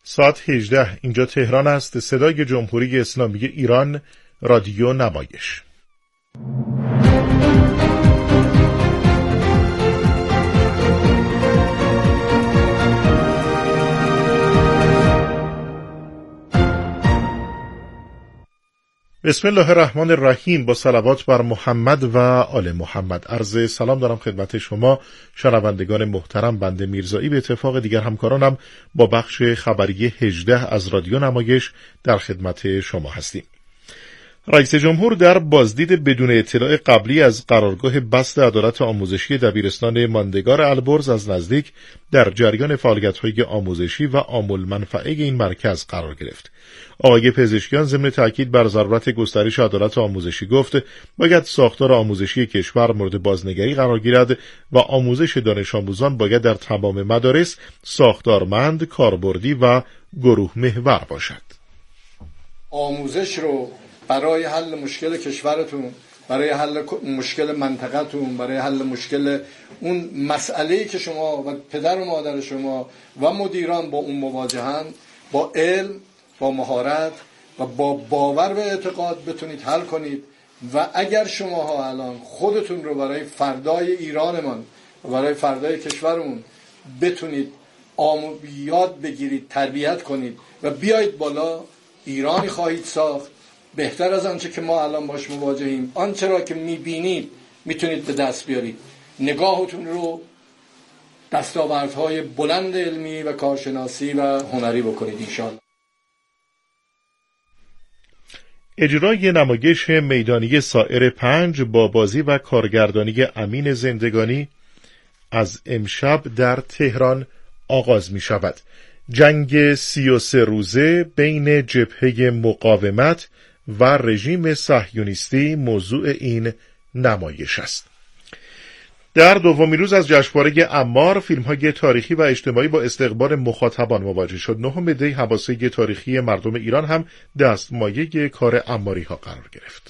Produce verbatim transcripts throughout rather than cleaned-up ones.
ساعت هجده اینجا تهران است. صدای جمهوری اسلامی ایران، رادیو نمایش. بسم الله الرحمن الرحیم. با صلوات بر محمد و آل محمد. عرض سلام دارم خدمت شما شنوندگان محترم. بنده میرزایی به اتفاق دیگر همکارانم با بخش خبری هجده از رادیو نمایش در خدمت شما هستیم. رئیس جمهور در بازدید بدون اطلاع قبلی از قرارگاه بست عدالت آموزشی دبیرستان ماندگار البرز از نزدیک در جریان فعالیت‌های آموزشی و عامل منفعه این مرکز قرار گرفت. آقای پزشکیان ضمن تاکید بر ضرورت گسترش عدالت آموزشی گفت باید ساختار آموزشی کشور مورد بازنگری قرار گیرد و آموزش دانش آموزان باید در تمام مدارس ساختارمند، کاربردی و گروه محور باشد. آموزش رو برای حل مشکل کشورتون، برای حل مشکل منطقتون، برای حل مشکل اون مسئله‌ای که شما و پدر و مادر شما و مدیران با اون مواجهن، با علم، با مهارت و با باور و اعتقاد بتونید حل کنید. و اگر شماها الان خودتون رو برای فردای ایرانمان و برای فردای کشورمون بتونید آمو یاد بگیرید، تربیت کنید و بیایید بالا، ایرانی خواهید ساخت بهتر از آنچه که ما الان باش مواجهیم. آنچه را که میبینید میتونید به دست بیارید. نگاهتون رو دستاوردهای بلند علمی و کارشناسی و هنری بکنید انشاءالله. اجرای نمایش میدانی سایر پنج با بازی و کارگردانی امین زندگانی از امشب در تهران آغاز می شود. جنگ سی و سه روزه بین جبهه مقاومت و رژیم صهیونیستی موضوع این نمایش است. در دومین روز از جشنواره عمار، فیلم‌های تاریخی و اجتماعی با استقبال مخاطبان مواجه شد. نهم دی حواسه تاریخی مردم ایران هم دستمایه کار عماری‌ها قرار گرفت.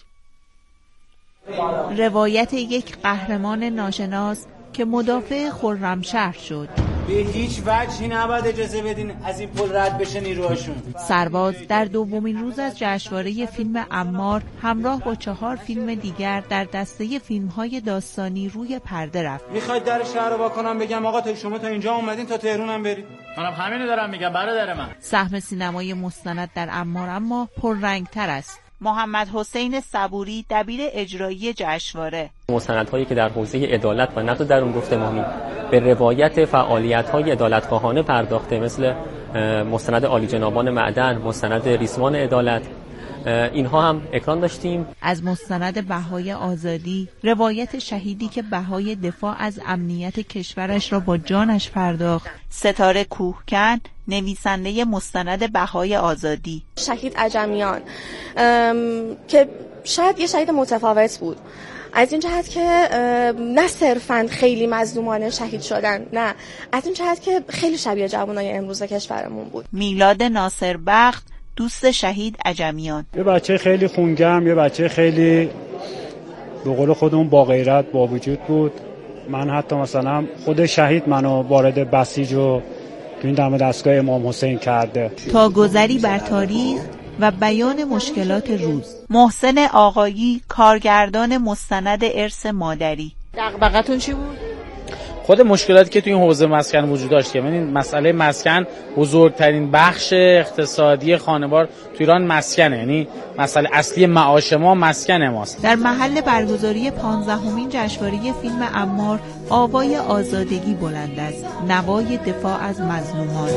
روایت یک قهرمان ناشناس که مدافع خرمشهر شد. به هیچ وجهی نباید اجازه بدین از این پل رد بشه نیروهاشون. سرباز در دومین روز از جشنواره فیلم عمار همراه با چهار فیلم دیگر در دسته فیلم‌های داستانی روی پرده رفت. میخواید در شهر رو واکنم بگم آقا تا شما تا اینجا اومدین تا تهران هم برید؟ منم همینو دارم میگم برادر من. سهم سینمای مستند در عمار اما پررنگ‌تر است. محمد حسین صبوری دبیر اجرایی جشنواره. مستندهایی که در حوزه عدالت و نقد درون گفتمانی به روایت فعالیت‌های عدالت‌خواهانه پرداخته، مثل مستند عالی جنابان معدن، مستند ریسمان عدالت، اینها هم اکران داشتیم. از مستند بهای آزادی، روایت شهیدی که بهای دفاع از امنیت کشورش را با جانش پرداخت. ستاره کوهکن نویسنده مستند بهای آزادی. شهید عجمیان که شاید یه شهید متفاوت بود از این جهت که نه صرفاً خیلی مظلومانه شهید شدن، نه، از این جهت که خیلی شبیه جوانای امروز کشورمون بود. میلاد ناصربخت دوست شهید عجمیان. یه بچه خیلی خونگرم، یه بچه خیلی به قول خودمون با غیرت با وجود بود. من حتی مثلا خود شهید منو وارد بسیج و تو این دم دستگاه امام حسین کرده. تا گذری بر تاریخ و بیان مشکلات روز. محسن آقایی کارگردان مستند ارث مادری. دغدغتون چی بود؟ خود مشکلاتی که توی این حوزه مسکن وجود داشت، که ببینید مسئله مسکن بزرگترین بخش اقتصادی خانوار تو ایران مسکنه، یعنی مسئله اصلی معاش ما مسکن ماست. در محل برگزاری پانزدهمین جشنواره فیلم عمار آوای آزادگی بلند است، نوای دفاع از مظلومان.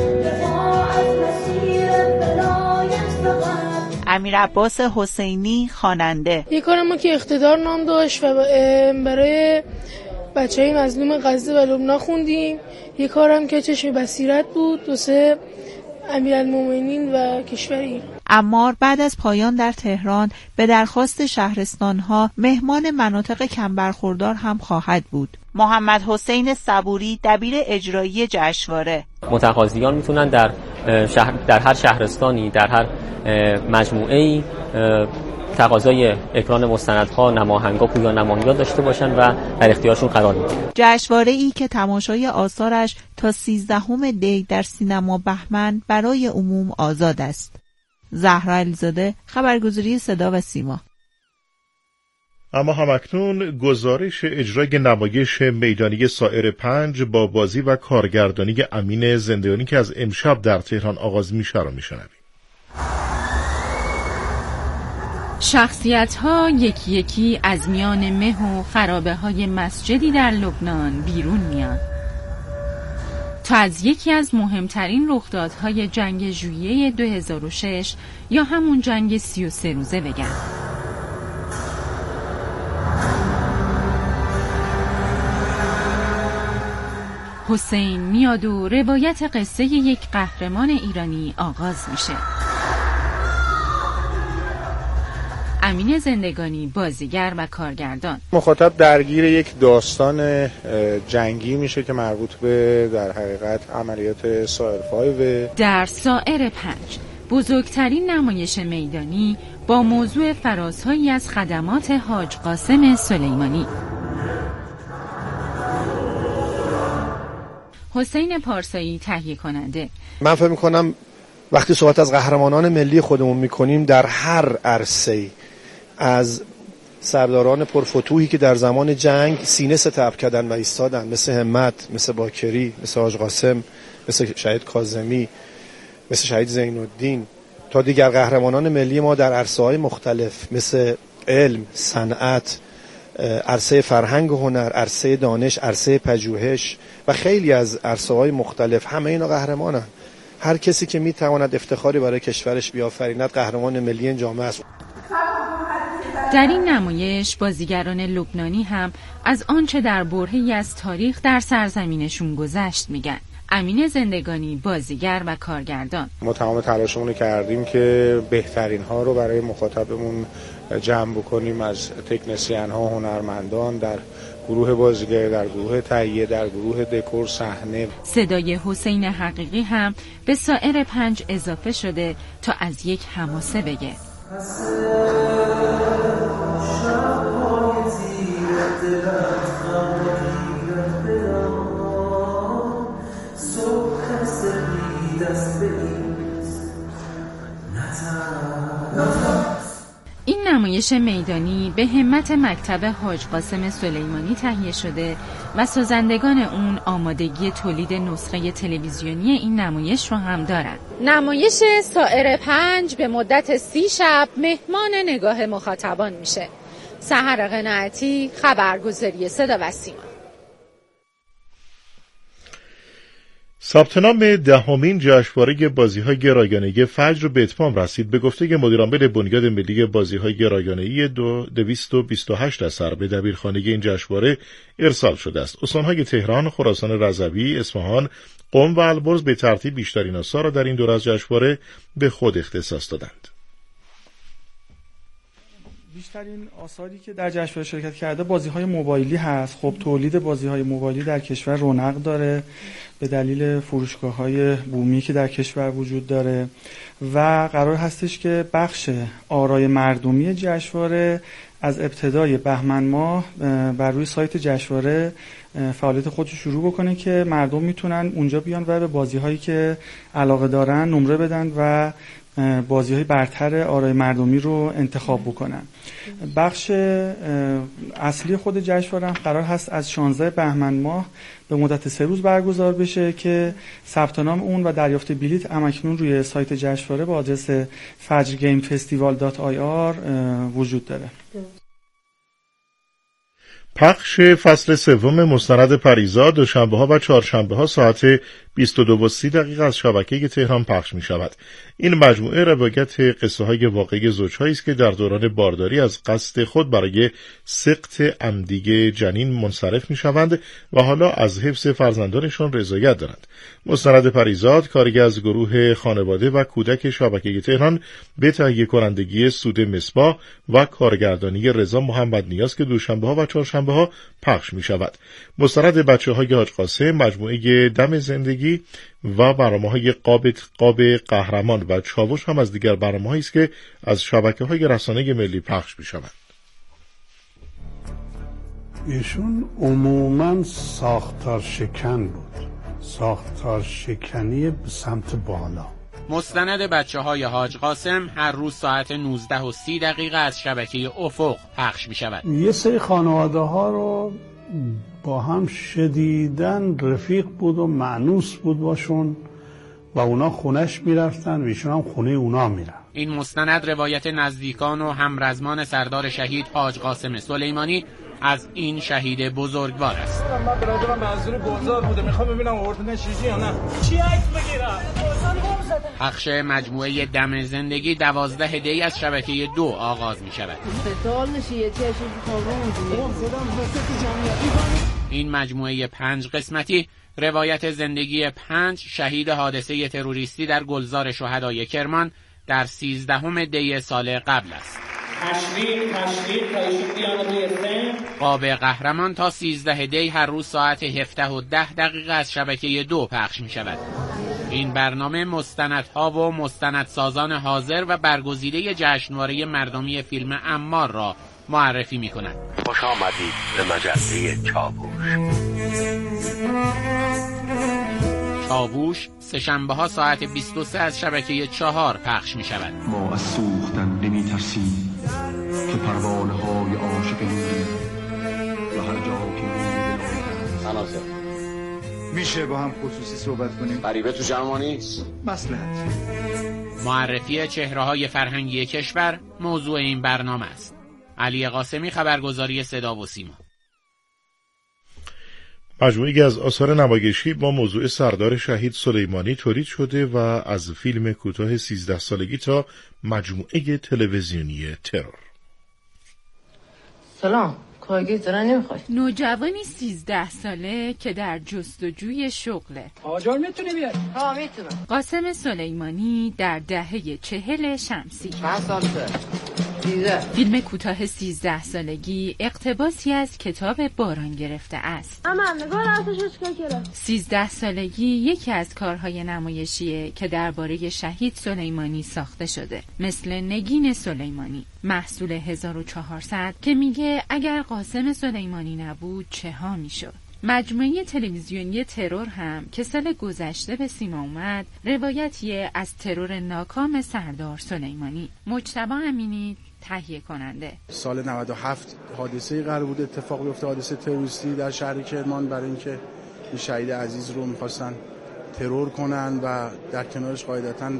امیر عباس حسینی خواننده. یک کار ما که اقتدار نام داشت و برای بچه‌های مظلوم غزه و لبنان خوندیم. یک کارم که چشم بصیرت بود واسه امیرالمومنین و کشور ایران. عمار بعد از پایان در تهران به درخواست شهرستان‌ها مهمان مناطق کم برخوردار هم خواهد بود. محمد حسین صبوری دبیر اجرایی جشنواره. متقاضیان میتونن در شهر در هر شهرستانی، در هر مجموعه‌ای تقاضای اکران مستندها، نماهنگا، پویا نماهنگا داشته باشن و در اختیارشون قرار میدیم. جشنواره‌ای که تماشای آثارش تا سیزدهم دی در سینما بهمن برای عموم آزاد است. زهرا علیزاده، خبرگزاری صدا و سیما. اما همکنون گزارش اجرای نمایش میدانی سائر پنج با بازی و کارگردانی امین زندگانی که از امشب در تهران آغاز میشه رو میشنویم. شخصیت‌ها یکی یکی از میان مه و خرابه‌های مسجدی در لبنان بیرون میان تا از یکی از مهمترین رخدادهای جنگ ژوئیه دو هزار و شش یا همون جنگ سی و سه روزه بگن. حسین میاد و روایت قصه یک قهرمان ایرانی آغاز میشه. امین زندگانی بازیگر و کارگردان. مخاطب درگیر یک داستان جنگی میشه که مربوط به در حقیقت عملیات سائر پنج. در سائر پنج بزرگترین نمایش میدانی با موضوع فرازهایی از خدمات حاج قاسم سلیمانی. حسین پارسایی تهیه کننده. من فکر می‌کنم وقتی صحبت از قهرمانان ملی خودمون می‌کنیم در هر عرصه‌ای از سرداران پرفتوحی که در زمان جنگ سینه ستعب کردن و ایستادن، مثل همت، مثل باکری، مثل حاج قاسم، مثل شهید کاظمی، مثل شهید زین الدین، تا دیگر قهرمانان ملی ما در عرصه‌های مختلف مثل علم، صنعت، عرصه فرهنگ و هنر، عرصه دانش، عرصه پژوهش و خیلی از عرصه‌های مختلف، همه اینا قهرمانن. هر کسی که میتواند افتخاری برای کشورش بیافریند قهرمان ملی این جامعه است. در این نمایش بازیگران لبنانی هم از آنچه در برهه‌ای از تاریخ در سرزمینشون گذشت میگن. امین زندگانی بازیگر و کارگردان. ما تمام تلاشمون رو کردیم که بهترین ها رو برای مخاطبمون جمع بکنیم، از تکنسین ها، هنرمندان در گروه بازیگری، در گروه تهیه، در گروه دکور، صحنه. صدای حسین حقیقی هم به سائر پنج اضافه شده تا از یک حماسه بگه. این نمایش میدانی به همت مکتب حاج قاسم سلیمانی تهیه شده و سازندگان اون آمادگی تولید نسخه تلویزیونی این نمایش رو هم دارن. نمایش سائر پنج به مدت سی شب مهمان نگاه مخاطبان میشه. سحر قناعتی، خبرگزاری صدا و سیما. ثبت نام دهمین جشنواره بازی‌های رایانه‌ای فجر به اتمام رسید. به گفته مدیرعامل بنیاد ملی بازی‌های رایانه‌ای دویست و بیست و هشت اثر به دبیرخانه این جشنواره ارسال شده است. استان‌های تهران، خراسان رضوی، اصفهان، قم و البرز به ترتیب بیشترین آثار را در این دوره از جشنواره به خود اختصاص دادند. بیشترین آثاری که در جشنواره شرکت کرده بازی‌های موبایلی هست. خب تولید بازی‌های موبایلی در کشور رونق داره به دلیل فروشگاه‌های بومی که در کشور وجود داره و قرار هستش که بخش آرای مردمی جشنواره از ابتدای بهمن ماه بر روی سایت جشنواره فعالیت خودش شروع بکنه که مردم میتونن اونجا بیان و به بازی‌هایی که علاقه دارن نمره بدن و بازی‌های برتر آرای مردمی رو انتخاب بکنن. بخش اصلی خود جشنواره هم قرار هست از شانزده بهمن ماه به مدت سه روز برگزار بشه که ثبت نام اون و دریافت بلیط همکنون روی سایت جشنواره با آدرس فجر گیم فستیوال دات آی آر وجود داره. پخش فصل سوم مستند پریزاد دوشنبه‌ها و چهارشنبه‌ها ساعت بیست و دو و سی دقیقه از شبکه تهران پخش می شود. این مجموعه روایت قصه های واقعی زوجهایی است که در دوران بارداری از قصد خود برای سقط عمدی جنین منصرف می شوند و حالا از حفظ فرزندانشان رضایت دارند. مستند پریزاد کاری از گروه خانواده و کودک شبکه تهران به تهیه کنندگی سود مصباح و کارگردانی رضا محمد نیاز که دوشنبه‌ها و چهارشنبه‌ها شنبه ها پخش می شود. مستند بچه های حاج قاسم، مجموعه دم زندگی و برنامه های قاب, قاب قهرمان و چاوش هم از دیگر برنامه هایی است که از شبکه های رسانه ملی پخش می شود. ایشون عموماً ساختار شکن بود، ساختار شکنی به سمت بالا. مستند بچه های حاج قاسم هر روز ساعت نوزده و سی دقیقه از شبکه افق پخش می شود. یه سری خانواده ها رو با هم شدیداً رفیق بود و مأنوس بود باشون و اونا خونش می رفتن و ایشون هم خونه اونا می رفتن. این مستند روایت نزدیکان و همرزمان سردار شهید حاج قاسم سلیمانی از این شهید بزرگوار است. من برادرم معذور گلزار بوده، میخوام ببینم آوردن چیزی یا نه. چی عکس بگیرم؟ پخش مجموعه دم زندگی دوازده هدیه از شبکه دو آغاز می شود. این مجموعه پنج قسمتی روایت زندگی پنج شهید حادثه تروریستی در گلزار شهدای کرمان در سیزدهم دی سال قبل است. تشریف تشریف تشریف قاب قهرمان تا سیزده دی هر روز ساعت هفده و ده دقیقه از شبکه دو پخش می شود. این برنامه مستندها و مستندسازان حاضر و برگزیده جشنواره مردمی فیلم عمار را معرفی می کند. خوش آمدید به مجله چاووش. چاووش سه‌شنبه ها ساعت بیست و سه از شبکه چهار پخش می شود. ما از سوختن نمی ترسیم که پروانه های عاشق نوریم و هر جا که نوریم. میشه با هم خصوصی صحبت کنیم؟ غریبه تو جمع نیست. مصلحت. معرفی چهره های فرهنگی کشور موضوع این برنامه است. علی قاسمی، خبرگزاری صدا و سیما. مجموعی از آثار نمایشی با موضوع سردار شهید سلیمانی تولید شده و از فیلم کوتاه سیزده سالگی تا مجموعه تلویزیونی ترور. سلام، کارگیر دارن نمیخوای؟ نوجوانی سیزده ساله که در جستجوی شغله. آجار میتونه بیاد؟ ها میتونم. قاسم سلیمانی در دهه چهل شمسی. چند سالته؟ فیلم کوتاه سیزده سالگی اقتباسی از کتاب باران گرفته است. اما نگاه ارتش چیکار کرد؟ سیزده سالگی یکی از کارهای نمایشیه که درباره شهید سلیمانی ساخته شده، مثل نگین سلیمانی، محصول هزار و چهارصد که میگه اگر قاسم سلیمانی نبود چه ها میشد. مجموعه تلویزیونی ترور هم که سال گذشته به سیما اومد روایتیه از ترور ناکام سردار سلیمانی. مجتبی امینی تهیه کننده. سال نود و هفت حادثه‌ای قرار بود اتفاق بیفته، حادثه تروریستی در شهر کرمان، برای اینکه این شهید عزیز رو می‌خواستن ترور کنن و در کنارش قاعدتاً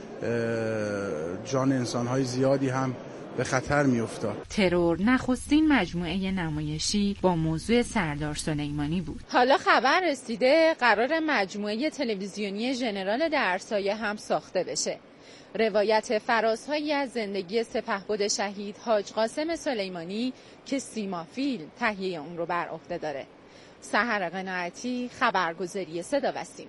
جان انسان‌های زیادی هم به خطر میافتاد. ترور نخستین مجموعه نمایشی با موضوع سردار سلیمانی بود. حالا خبر رسیده قرار مجموعه تلویزیونی ژنرال درسایه هم ساخته بشه. روایت فرازهایی از زندگی سپهبد شهید حاج قاسم سلیمانی که سیما فیلم تهیه اون رو بر عهده داره. سحر قناعتی، خبرگزاری صدا و سیما.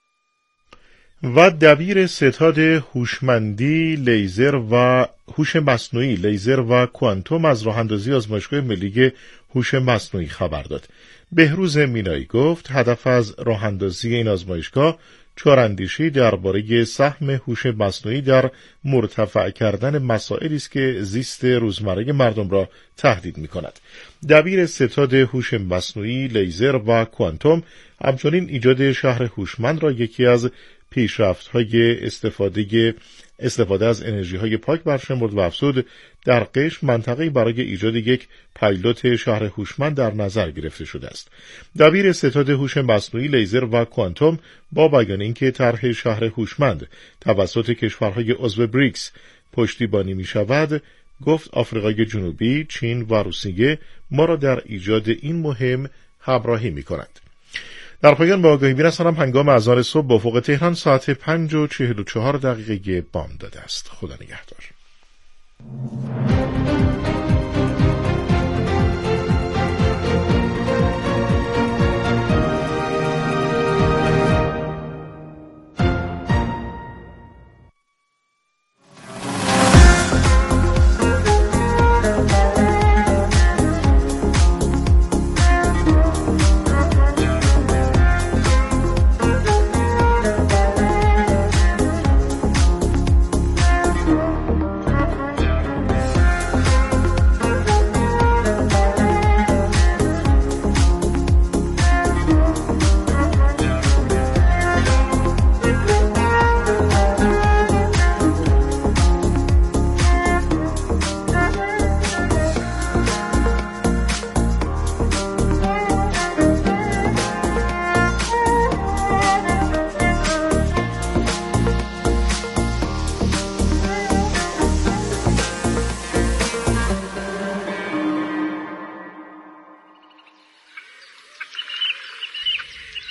و دبیر ستاد هوشمندی لیزر و هوش مصنوعی لیزر و کوانتوم از راه‌اندازی آزمایشگاه ملی هوش مصنوعی خبر داد. بهروز مینایی گفت هدف از راه‌اندازی این آزمایشگاه چهاراندیشی درباره سهم هوش مصنوعی در مرتفع کردن مسائلی است که زیست روزمره مردم را تهدید می‌کند. دبیر ستاد هوش مصنوعی لیزر و کوانتوم همچنین ایجاد شهر هوشمند را یکی از پیشرفت‌های استفاده استفاده از انرژی‌های پاک برشمرد و افزود در قشم منطقه‌ای برای ایجاد یک پایلوت شهر هوشمند در نظر گرفته شده است. دبیر ستاد هوش مصنوعی لیزر و کوانتوم با بیان اینکه طرح شهر هوشمند توسط کشورهای عضو بریکس پشتیبانی می‌شود، گفت آفریقای جنوبی، چین و روسیه ما را در ایجاد این مهم همراهی می‌کنند. در پایان به آگاهی می‌رسانم هنگام اذان صبح با افق تهران ساعت پنج و چهل و چهار دقیقه بامداد است. خدا نگهدار.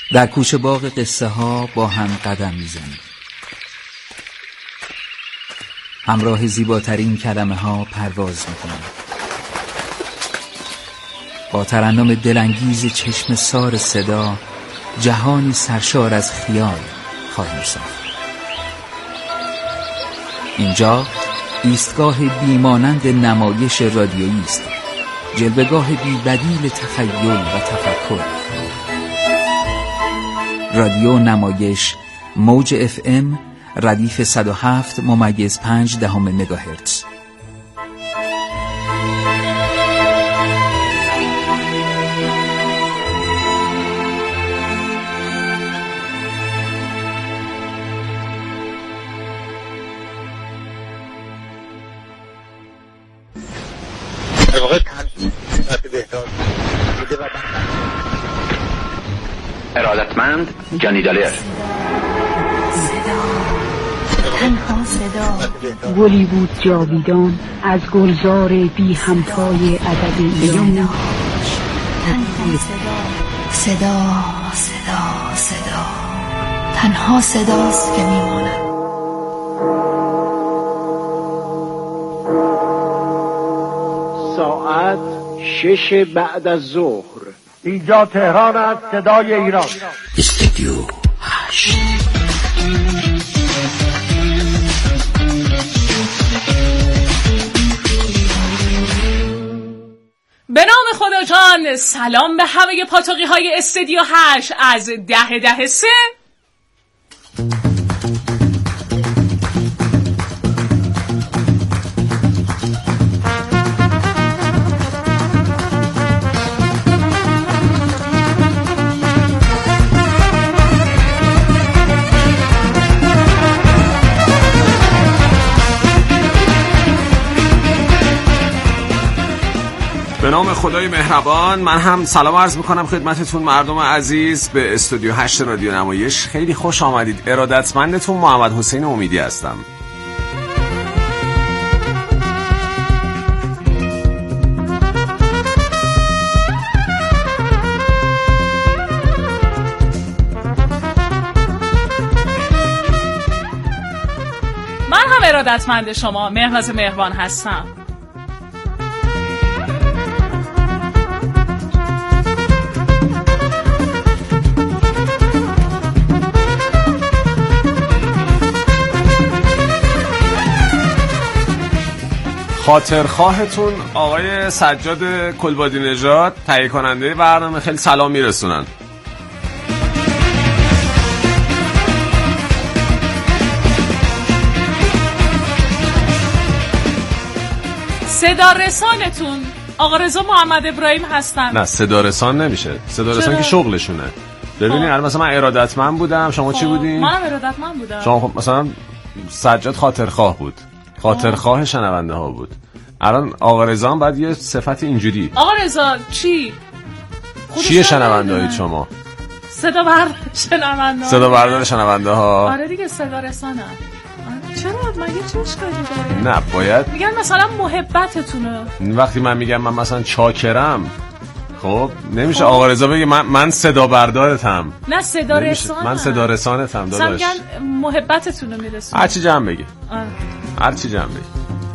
در کوچه باغ قصه ها با هم قدم میزنیم. همراه زیباترین کلمه ها پرواز میکنیم. با ترنم دلانگیز چشم سار صدا جهانی سرشار از خیال خواهیم ساخت. اینجا ایستگاه بیمانند نمایش رادیویی است، جلوه‌گاه بی‌بدیل تخیل و تفکر. رادیو نمایش موج اف ام ردیف صد و هفت ممیز پنج دهم مگاهرتز. ارادتمند جانی دالر. تنها صدا گلی بود جاویدان از گلزار بی همتای ادبی یمنا. تنها صدا صدا صدا صدا تنها صداست که میماند. ساعت شش بعد از ظهر، اینجا تهران است، صدای ایران. استودیو هشت. به نام خدا جان، سلام به همه پاتوقی های استودیو هشت از ده ده سه. به نام خدای مهربان، من هم سلام عرض میکنم خدمتتون مردم عزیز به استودیو هشت رادیو نمایش. خیلی خوش آمدید. ارادتمندتون محمد حسین امیدی هستم. من هم ارادتمند شما مهناز مهربان هستم. خاطرخواهتون آقای سجاد کلبادی نژاد، تهیه کننده برنامه، خیلی سلام میرسونن. صدا رسانتون آقا رضا محمد ابراهیم هستن. نه صدا رسان نمیشه، صدا رسان که شغلشونه. ببینید الان مثلا من ارادتمند بودم، شما چی بودین؟ منم ارادتمند بودم. شما خب مثلا سجاد خاطرخواه بود، خاطرخواه شنونده ها بود. الان آقا رضا هم باید یه صفت اینجوری. آقا رضا چی؟ چیه شنونده هایید شما؟ صدا بردار شنونده ها. صدا بردار شنونده ها. آره دیگه صدا رسانه. چرا مگه چه اشکالی داره؟ نه باید میگن مثلا محبتتونه. وقتی من میگم من مثلا چاکرم، خب نمیشه آقا رضا بگه من من صدا بردارتم. نه صدا رسانه. من صدا رسانتم داداش. میگن محبتتونه میرسونه. هر چی جمع بگی. آره. هر چی جمع بگی.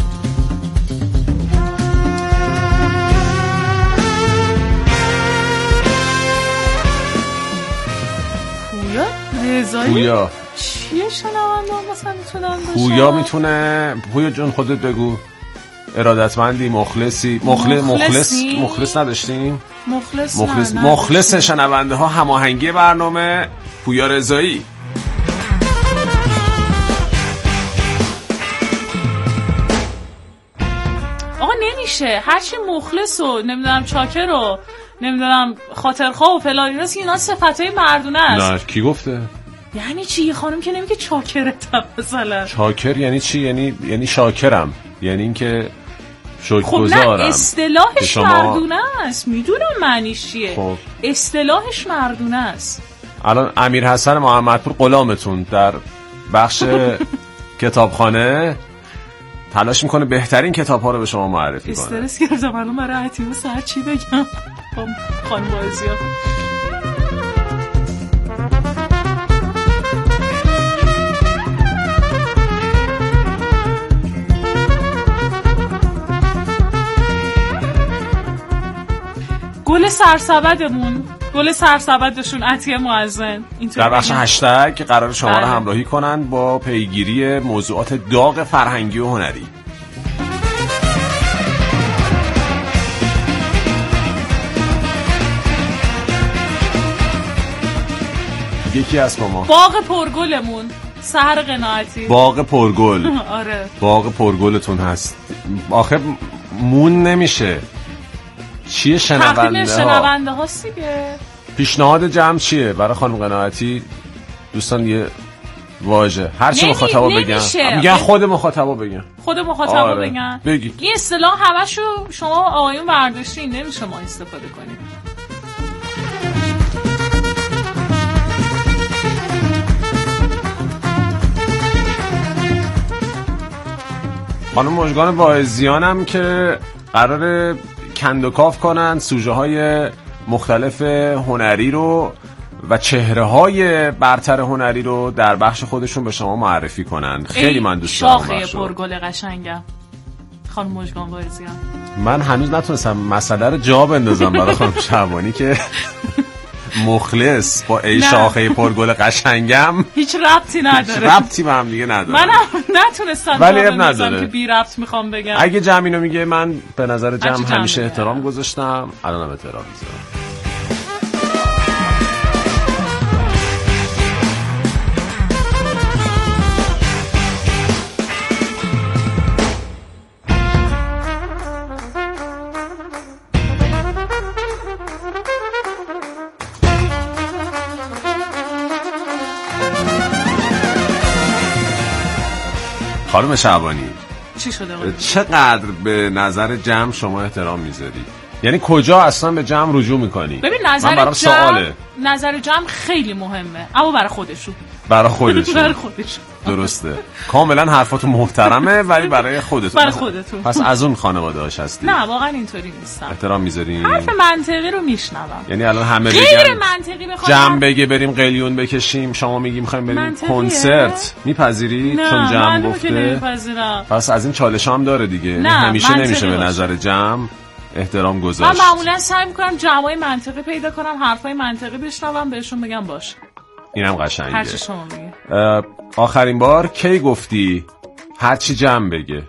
پویا رضایی پویا چیه شنونده مثلا میتونن باشه؟ پویا میتونه. پویا جون خودت بگو. ارادتمندی، مخلصی، مخلص مخلص مخلص نداشتیم؟ مخلص مخلص مخلص شنونده ها، هماهنگی برنامه پویا رضایی. آقا نمیشه هرچی مخلص و نمیدونم چاکر و نمیدونم خاطرخواه و فلان اینا اینا صفتای مردونه است. نه کی گفته؟ یعنی چی؟ خانم که نمیگه چاکرتم مثلا. چاکر یعنی چی؟ یعنی یعنی شاکرم، یعنی اینکه شکرگزارم. خب نه اصطلاحش شما... مردونه است. میدونم معنیش چیه. خب اصطلاحش مردونه است. الان امیر حسن محمدپور غلامتون در بخش کتابخانه تلاش میکنه بهترین کتاب‌ها رو به شما معرفی کنه. استرس گرفتم الان برای عتیبه سر چی بگم. خانم بازی‌ها سرسبدمون، گل سرسبدشون عطیه معزن در بخش هشتگ قرار شما رو همراهی کنن با پیگیری موضوعات داغ فرهنگی و هنری. یکی از ما باغ پرگلمون سحر قناعتی. باغ پرگل. آره باغ پرگلتون هست. آخه مون نمیشه. چیه شنونده ها؟ شنونده ها دیگه. پیشنهاد جمع چیه برای خانم قناعتی؟ دوستان یه واژه هر چی مخاطبا بگن. میگن خود مخاطبا بگن. خود مخاطبا آره. بگن. بگی. این اصطلاح همشو شما آقایون برداشتین، نمیشه ما استفاده کنیم. خانم مژگان واعظیان هم که قراره کندوکاف کنن سوژه های مختلف هنری رو و چهره های برتر هنری رو در بخش خودشون به شما معرفی کنن. خیلی من دوست دارم. شاخه پرگل قشنگم خانم مژگان واعظیان. من هنوز نتونستم مسئله رو جا بندازم برای خانم شعبانی که مخلص با ای شاخه پرگل قشنگم هیچ ربطی نداره. ربطی به هم دیگه نداره. من نتونستم ولی اب نداره که بی ربط میخوام بگم. اگه جمع اینو میگه من به نظر جمع همیشه احترام گذاشتم، الانم احترام میذارم. خانم شعبانی چی شده؟ چقدر به نظر جمع شما احترام میذاری؟ یعنی کجا اصلا به جمع رجوع میکنی؟ ببین نظر جمع نظر جمع خیلی مهمه، اما برای خودشون برای خودشون برای خودشون درسته. کاملا حرفاتون محترمه ولی برای خودتون. برای خودتون. پس از اون خانواده هاش هستی؟ نه واقعا اینطوری نیستم. احترام میذارین؟ حرف منطقی رو میشنوم. یعنی الان همه بگن غیر منطقی بخوام جمع بگه بریم قلیون بکشیم، شما میگیم میخوایم بریم کنسرت، میپذیری؟ چون جمع گفته. پس از این چالش هم داره دیگه. همیشه نمیشه به نظر جمع احترام گذاشت. من معمولا سعی میکنم جمعای منطقی پیدا کنم، حرفای منطقی بشنوم، بهشون بگم باشه. اینم قشنگه. هرچی شما میگی. آخرین بار کی گفتی هرچی جمع بگه؟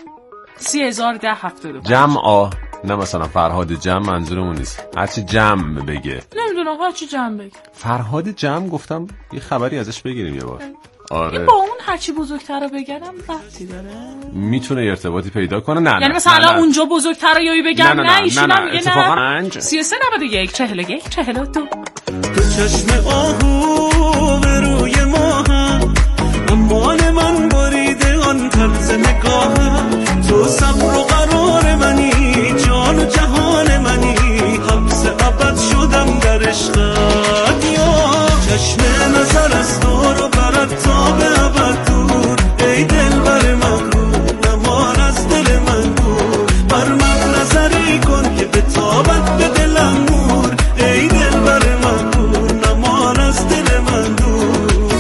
سی هزار ده هفتاد و پنج. جمع آ نه مثلا فرهاد جمع منظورمون نیست، هرچی جمع بگه. نمیدونم هرچی جمع بگه. فرهاد جمع گفتم یه خبری ازش بگیریم یه بار. آره. این با اون هرچی بزرگتر رو بگم ربطی داره؟ میتونه ارتباطی پیدا کنه. نه یعنی مثلا الان اونجا بزرگتر رو یایی بگم؟ نه نه نه ایشون نه, هم نه. میگه نه سی و سه نود و یک چهل و یک چهل و دو. تو چشم آهو به روی ما هم امان من بریده آن طرز نگاهم. تو صبر و قرار منی، جان و جهان منی، حبس ابد شدم در عشقت. یا چشم نظر از تو رو برد تا به ابد دور. ای دل بر من رو نمان از دل من دور. بر من نظری کن که به تابت به دلم نور. ای دل بر من دور نمان از دل من دور.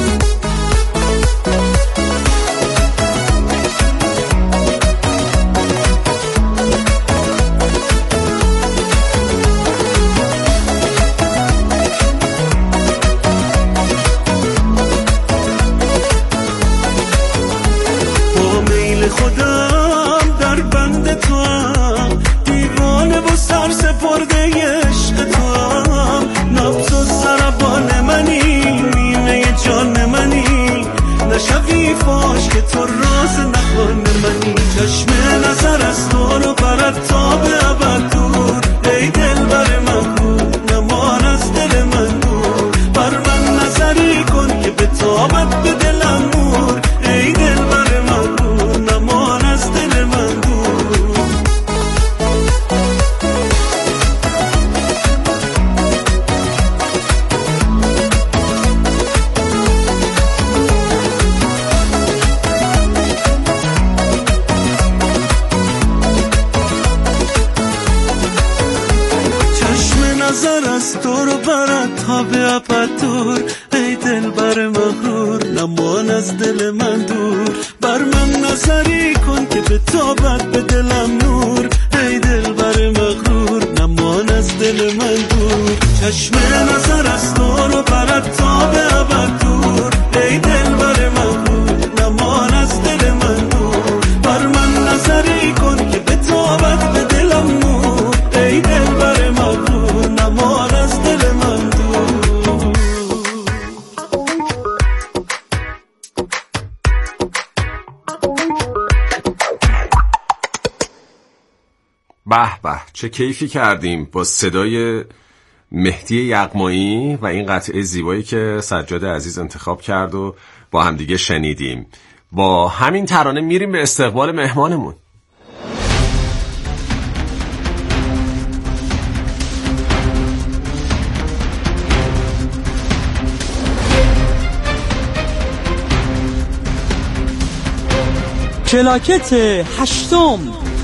خودم در بند تو هم، دیوانه و سر سپرده عشق تو هم. نبض و ضربان منی، نیمه جان منی، نشوی فاش که تو راز نهان منی. چشم نظر از تو رو برد تا به ابد دور. ای دل بر من رو نمان از دل من دور. بر من نظری کن که به تابت به دلم نور. ای دل بر من رو نمان از دل من دور. چشم نظر از تو رو برد تا به ابد دور. ای دل بر مغرور نمان از دل من دور. بر من نظری کن که به تابت به دلم نور. ای دل بر مغرور نمان از دل من به به چه کیفی کردیم با صدای مهدی یغمایی و این قطعه زیبایی که سجاد عزیز انتخاب کرد و با همدیگه شنیدیم. با همین ترانه میریم به استقبال مهمانمون. کلاکت هشتم.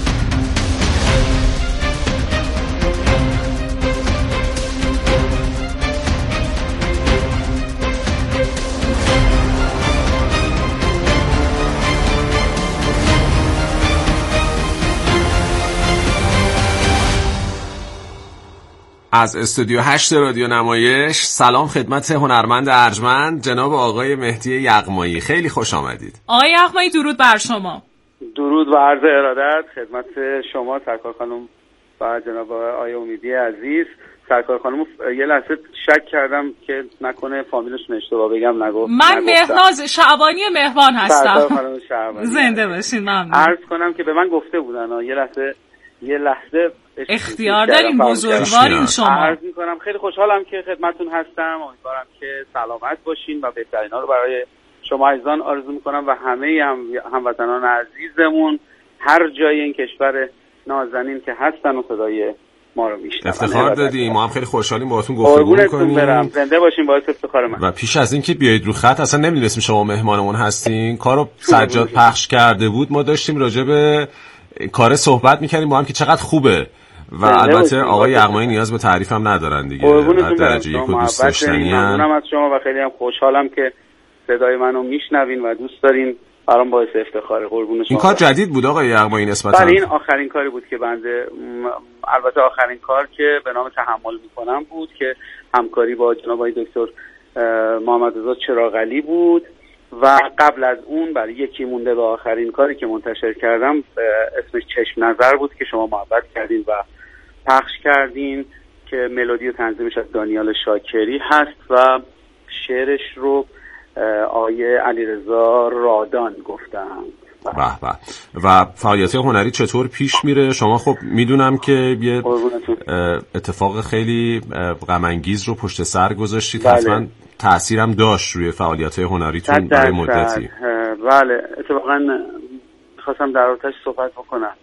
از استودیو هشت رادیو نمایش سلام خدمت هنرمند ارجمند جناب آقای مهدی یغمایی. خیلی خوش آمدید. آقای یغمایی درود بر شما. درود و عرض ارادت خدمت شما سرکار خانم و جناب آقای امیدی عزیز. سرکار خانم یه لحظه شک کردم که نکنه فامیلشون اشتباه بگم نگو. من مهناز شعبانی مهوان هستم. سرکار خانم شعبانی. زنده باشین. ممنون. عرض کنم که به من گفته بودن یه لحظه یه لحظه اختیار دارین، بزرگوارین شما. عرض میکنم خیلی خوشحالم که خدمتتون هستم. امیدوارم که سلامت باشین و بهترینا رو برای شما عزیزان آرزو میکنم و همه هم هموطنان عزیزمون هر جای این کشور نازنین که هستن و صدای ما رو میشنون. افتخار دادیم. ما هم خیلی خوشحالیم باهاتون گفتگو میکنیم. برم زنده باشین، باعث افتخار من. و پیش از این که بیایید رو خط اصلا نمیدونستیم شما مهمانمون هستین. کارو سجاد پخش کرده بود، ما داشتیم راجع به کار صحبت میکردیم با هم که چقدر خوبه و البته آقای یغمایی نیاز به تعریف هم ندارن دیگه. در درجه یک و دوست داشتنی هم. ممنونم از شما و خیلی هم خوشحالم که صدای منو میشنوین و دوست دارین. برام باعث افتخاره. قربون شما. این کار جدید بود آقای یغمایی نسبتا؟ بله این آخرین کاری بود که بنده البته آخرین کار که به نام تحمل میکنم بود که همکاری با جناب آقای دکتر محمد رضا چراغعلی بود و قبل از اون برای یکی مونده به آخرین کاری که منتشر کردم اسمش چشم نظر بود که شما محبت کردین و پخش کردین که ملودی و تنظیمش از دانیال شاکری هست و شعرش رو آقای علیرضا رادان گفتن. به به. و فعالیت هنری چطور پیش میره؟ شما خب میدونم که یه اتفاق خیلی غم انگیز رو پشت سر گذاشتید. بله. حتما تأثیرم داشت روی فعالیت هنریتون برای مدتی. بله اتفاقا خواستم در آتش صحبت بکنم.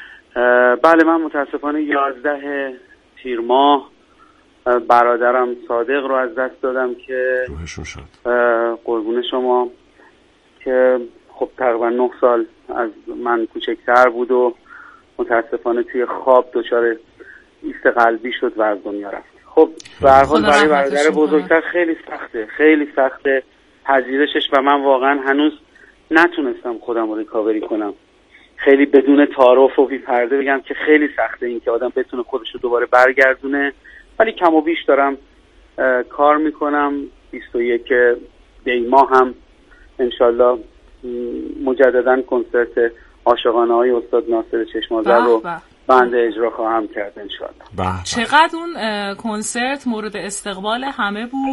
بله من متاسفانه یازده تیر ماه برادرم صادق رو از دست دادم که روحشون شد. قربون شما که خب تقریبا نه سال از من کوچکتر بود و متاسفانه توی خواب دچار ایست قلبی شد و از دنیا رفت. خب به هر حال برای برادر بزرگتر خیلی سخته، خیلی سخته پذیرشش و من واقعا هنوز نتونستم خودم رو ریکاوری کنم. خیلی بدون تعارف و بی پرده بگم که خیلی سخته این که آدم بتونه خودش رو دوباره برگردونه، ولی کم و بیش دارم کار میکنم. بیست و یک دی ماه هم انشالله مجددا کنسرت عاشقانه های استاد ناصر چشم‌آذر رو بنده اجرا خواهم کرد انشالله. چقدر اون کنسرت مورد استقبال همه بود.